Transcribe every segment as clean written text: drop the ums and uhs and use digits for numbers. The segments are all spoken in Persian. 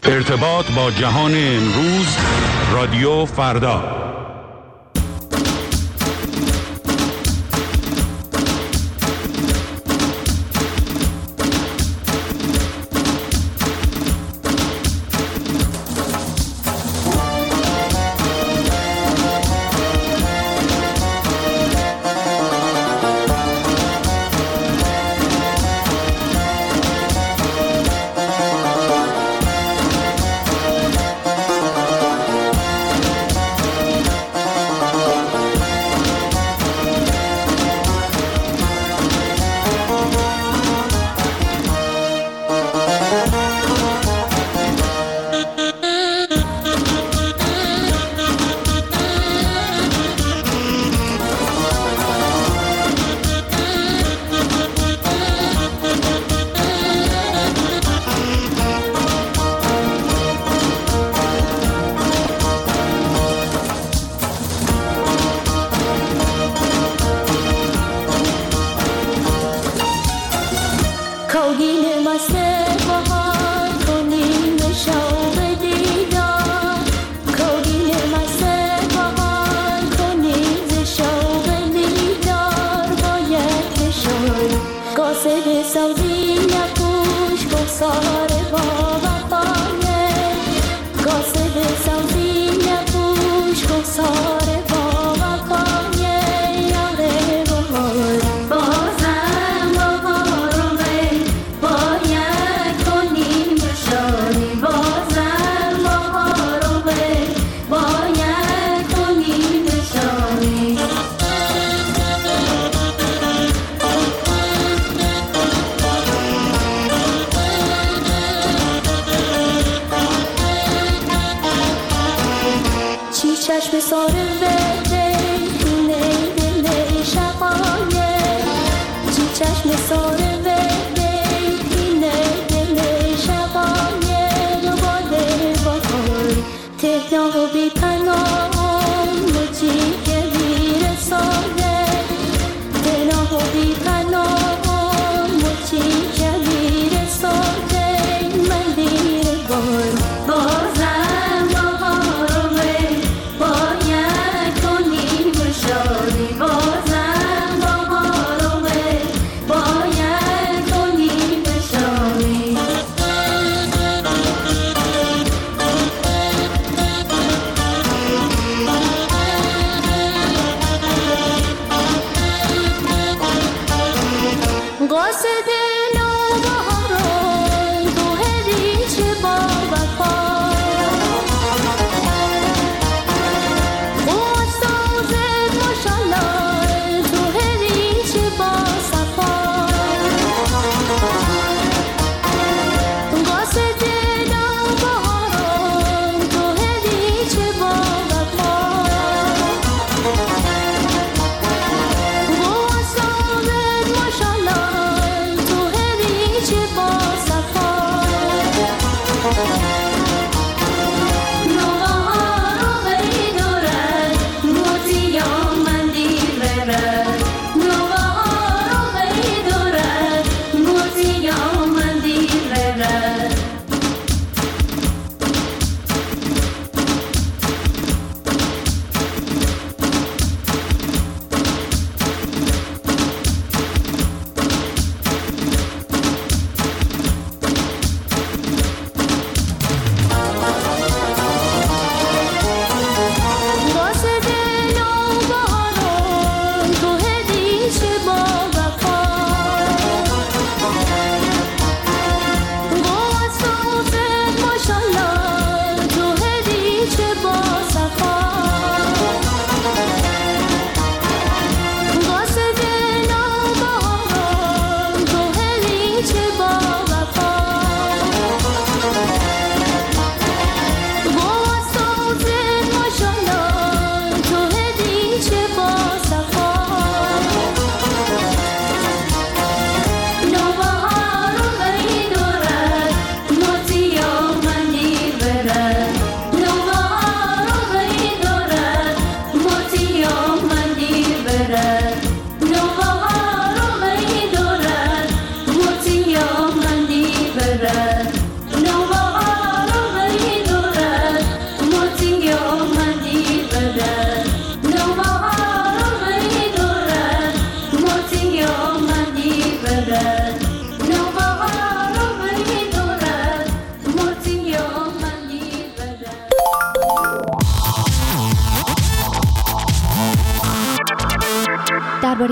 ارتباط با جهان امروز، رادیو فردا. بازم بهارم باید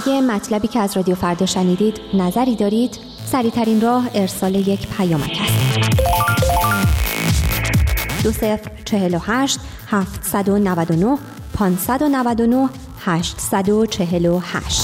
درباره مطلبی که از رادیو فردا شنیدید نظری دارید؟ سریع‌ترین راه ارسال یک پیامک است. 2048 799 599 848.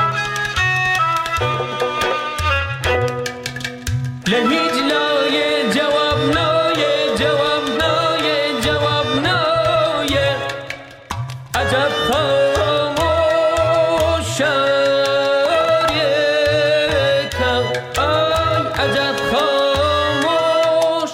لهیج لای عجب خاموش شریکم ای عجب خاموش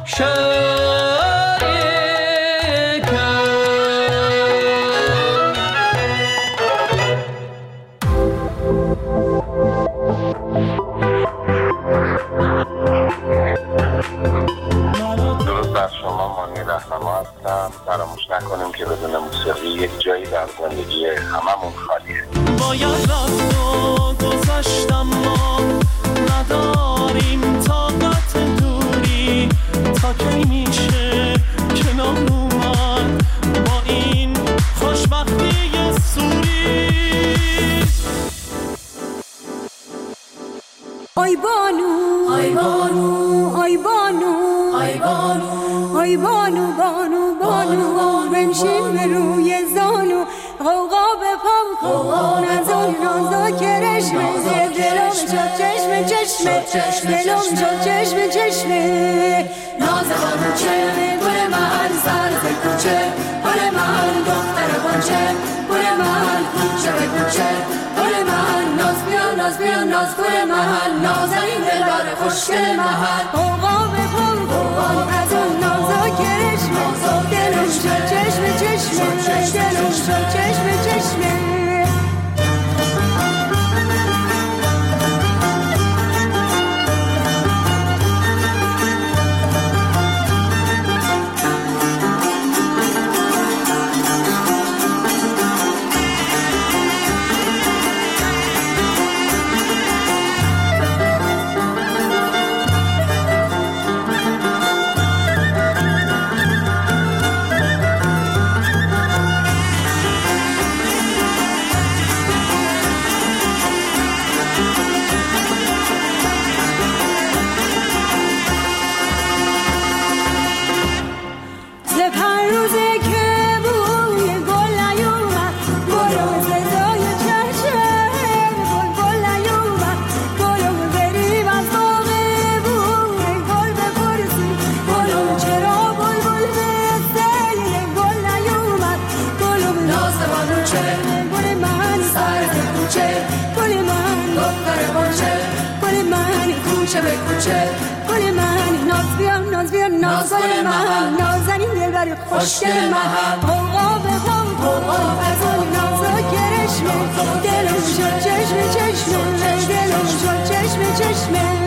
فراموش نکنیم که بدون موسیقی یک جایی در زندگی هممون خالیه. باید رفت و گذشتم ما نداریم طاقت دوری تا کی میشه کنار اومد با این خوشبختی سوری. آی بانو آی بانو آی بانو آی بانو آی بانو بانو بانو بنشین به روی زانو غوغا به پام کن از اون نازا کرشمه دلم شد چشمه چشمه دلم شد چشمه چشمه ناز بانو چه گل من سر ز کوچه گل من دختر بانچه گل من کوچه به کوچه گل من ناز بیا ناز بیا ناز گل من نازنین دلبر خوشگل من غوغا به پام کن از اون نازا کرشمه دلم شد چشمه چشمه دلم شد چشمه چشمه. خوشگل من غوغا به پام کن از اون نازا کرشمه دلم شد چشمه چشمه دلم شد چشمه چشمه.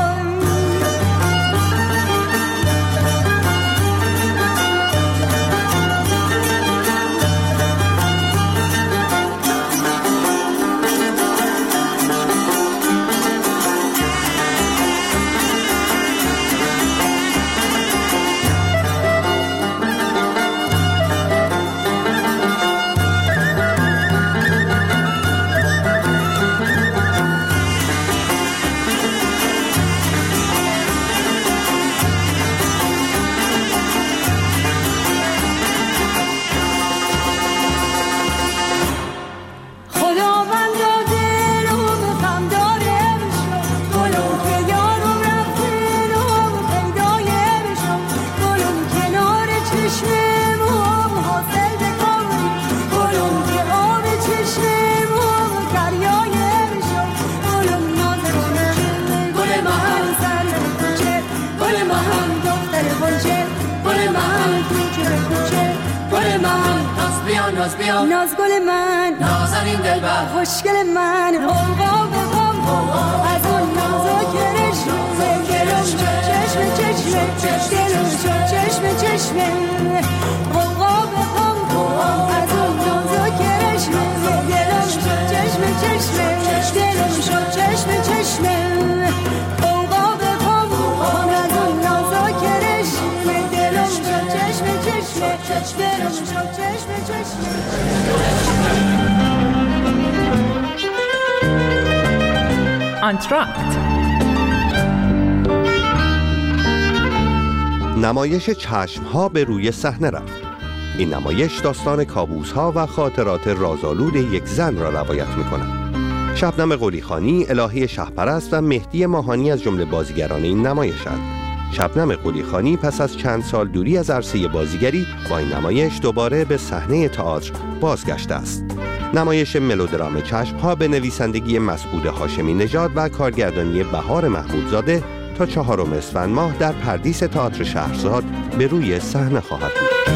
ناز گل من نازنین دلبر خوشگل من غوغا به پام از اون نازا کرشمه دلم شد چشمه چشمه دلم شد چشمه چشمه غوغا به پام از اون نازا کرشمه دلم شد چشمه چشمه دلم شد چشمه چشمه غوغا به پام از اون نازا کرشمه دلم شد چشمه چشمه دلم شد چشمه چشمه. آنتراکت نمایش چشم‌ها به روی صحنه رفت. این نمایش داستان کابوس‌ها و خاطرات رازآلود یک زن را روایت می‌کند. شبنم قلیخانی، الهی شهپرست و مهدی ماهانی از جمله بازیگران این نمایش‌اند. شبنم قلیخانی پس از چند سال دوری از عرصه بازیگری با این نمایش دوباره به صحنه تئاتر بازگشته است. نمایش ملودرام چشم‌ها به نویسندگی مسعود هاشمی نژاد و کارگردانی بهار محمودزاده تا 4 اسفند ماه در پردیس تئاتر شهرزاد به روی صحنه خواهد بود.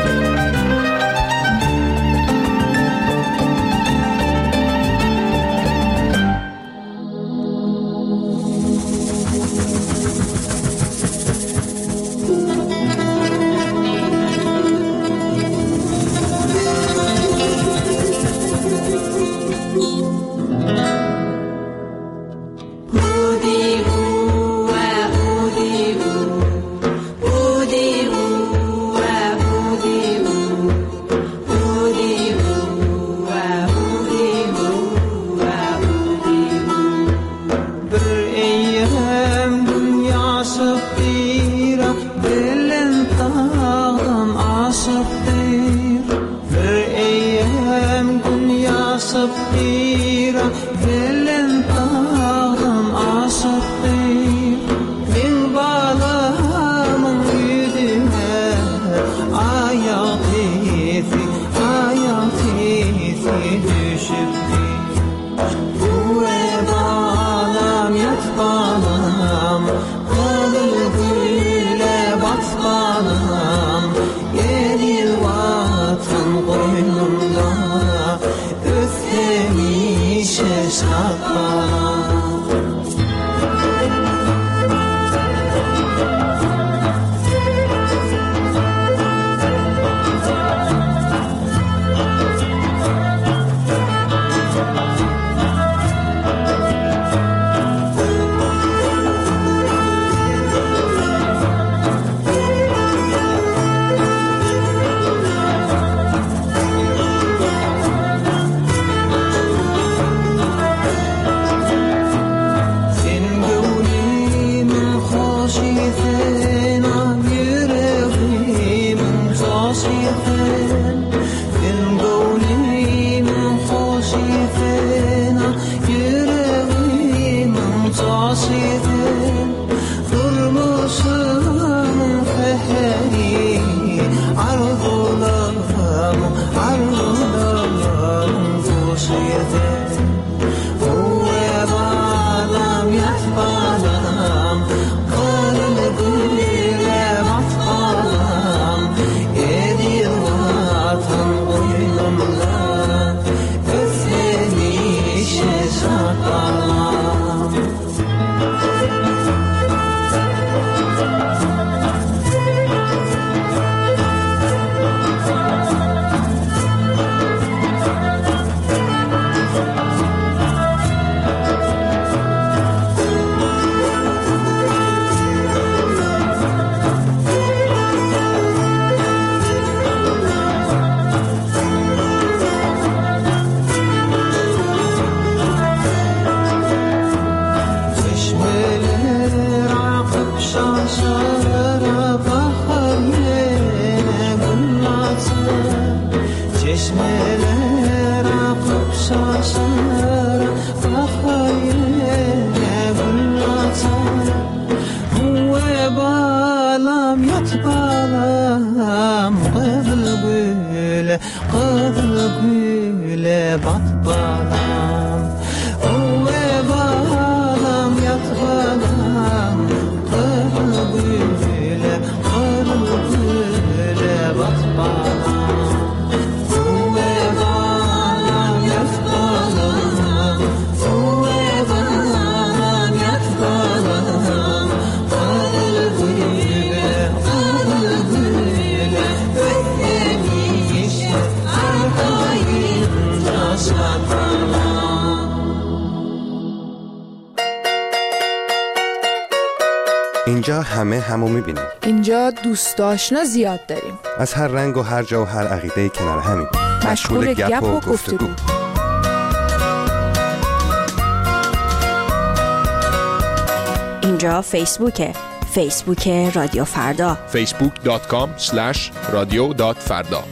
اینجا همه همو میبینیم. اینجا دوست آشنا زیاد داریم. از هر رنگ و هر جا و هر عقیده کنار همیم. مشغول گپ و گفتگو. اینجا فیسبوک رادیو فردا. facebook.com/radio.farda.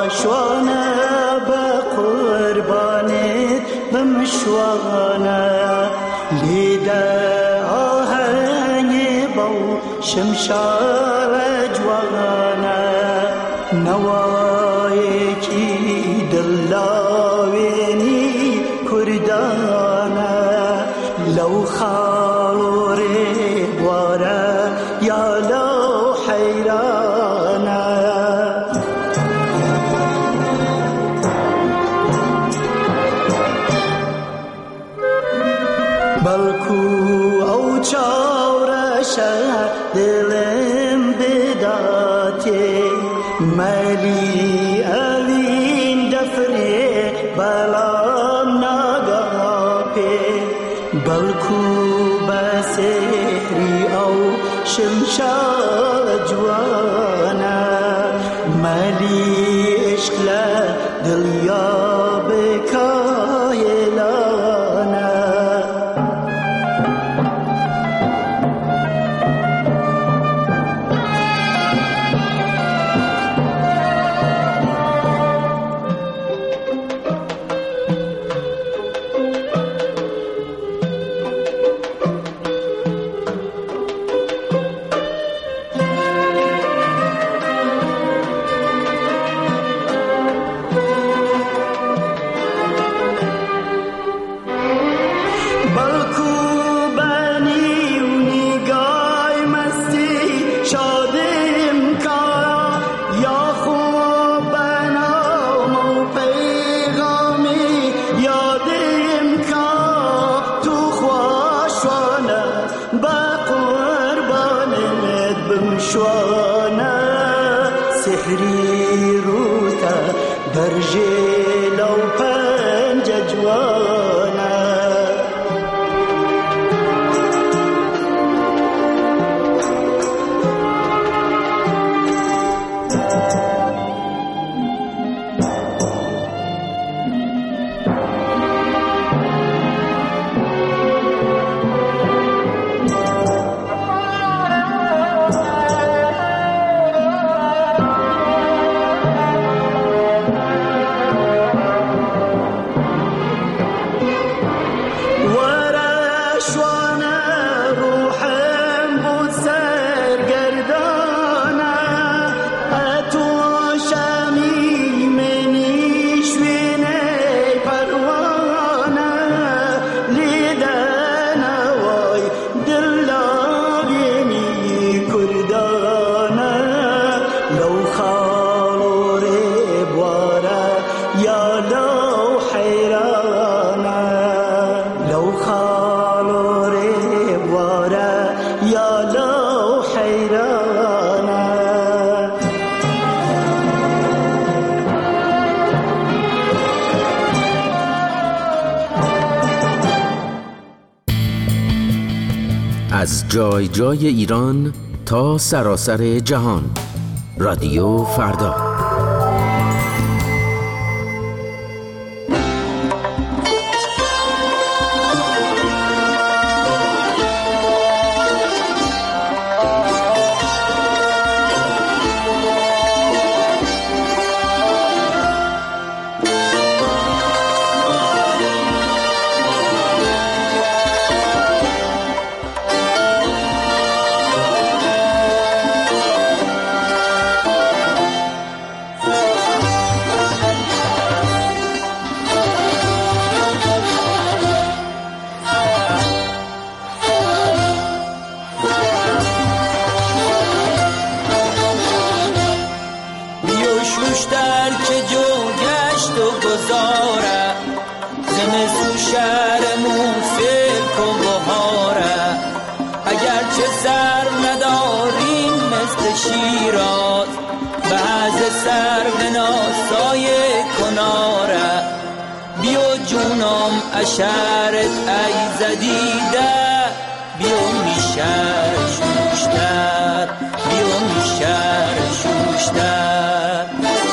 خواشوانه به قربانت بمشوانه لیده آهنگ با شمشار جوانه نوای کی دلاوینی کردانه لو خاور بواره یا لو حیرانه بلکو او چاورشه دلم بداتی ملی اوین دفره بلام ناگاپی بلکو بسهری او شمشاد جوانا ملی عشق دلیا بکایلانا سحری روتا درجه لو پنج جوانا از جای جای ایران تا سراسر جهان. رادیو فردا. در که جو گشت و گذاره زمستون شهرمون سرک و بهاره اگرچه سر نداریم مثل شیراز بعض سر به ناسای کناره بیا جونم اشارت ای زدیده بیا میشر شوشتر بیا میشر شوشتر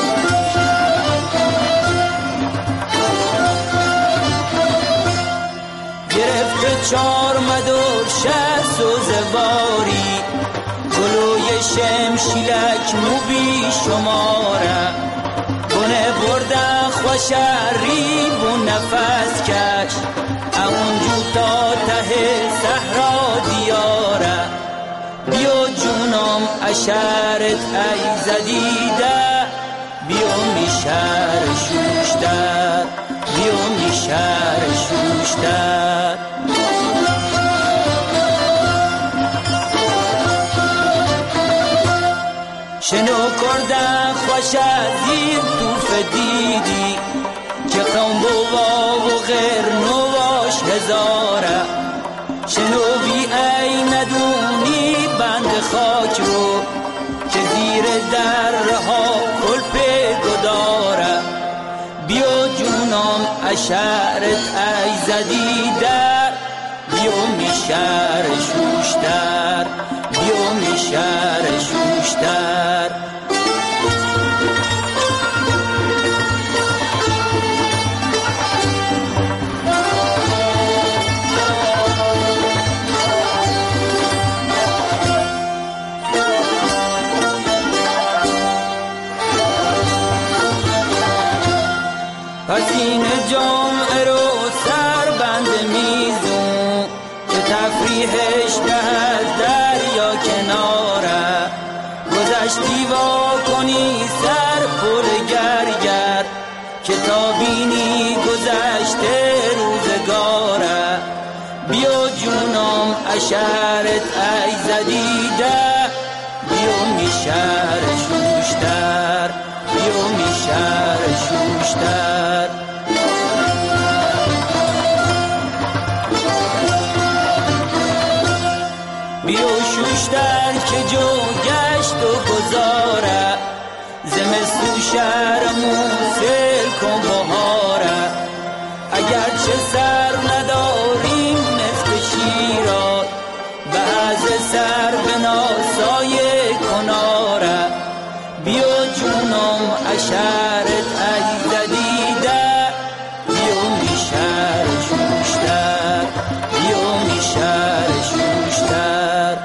گرفته چار مدار شست و زواری گلوی شمشیلک مو بی شماره کنه بردن خوشری بو نفس کش اونجو تا ته صحرا دیاره بیا جونم اشرت ای زدیده بیا میشر شوشتر بیا میشر شوشتر شنو کردن خوش از این توف دیدی که قوم بوا و غیر نواش هزاره شنو بی ای ندونی بند خاک رو که زیر درها کلپ گداره بیا جونم اشرت ای زدی در بیا میشر شوشتر بیا میشر شوشتر پس این جمعه رو سر بند میزون که تفریحش به دریا کناره گذشتی وا کنی سر پل گرگر که تا بینی گذشته روزگاره بیا جونم اشرت ای زدیده بیا میشر شوشتر بیا میشر شوشتر بیا شوشتر که جو گشت و گذاره زمستو شهرمون سیل کن بهاره اگر چه سر نداریم مثل شیرات بعض سر به ناسای کناره بیا جونم اشرت ای زدیده بیا میشر شوشتر بیا میشر شوشتر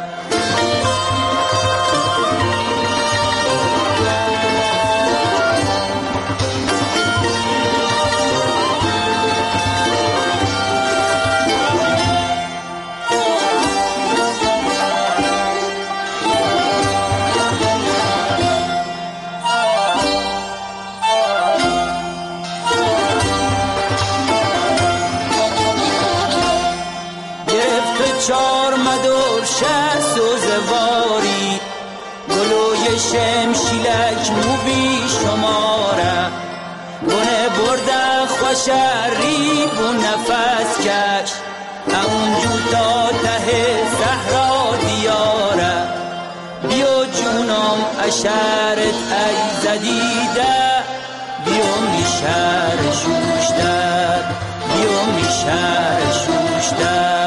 چار مدور شست و زواری گلوی شمشیلک موبی شماره گونه بردن خوشری بو نفس کش اونجو تا ته صحرا دیاره بیا جونم اشرت ای زدیده بیا میشر شوشتر بیا میشر شوشتر